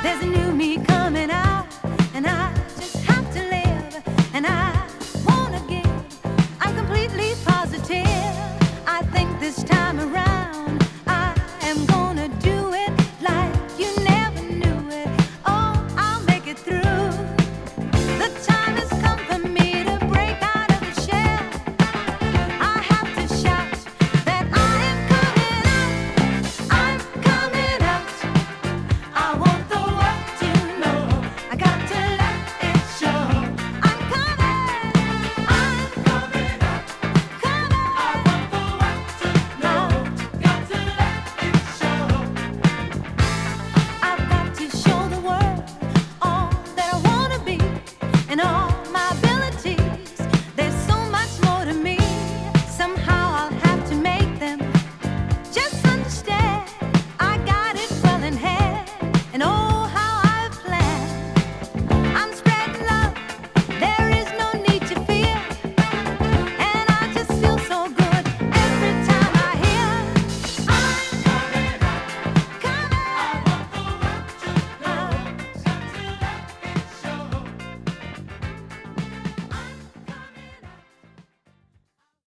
There's a new me coming out, and I just have to live, and I wanna give. I'm completely positive. I think this time around I am gonna do it like you never knew it. Oh, I'll make it through. The time has come for me to break out of the shell. I have to shout that I am coming out. I'm coming out. I want the world to know. I got to let it show. I'm coming. I'm coming out. Come on. I want the world to know. Got to let it show. I've got to show the world all that I wanna be and all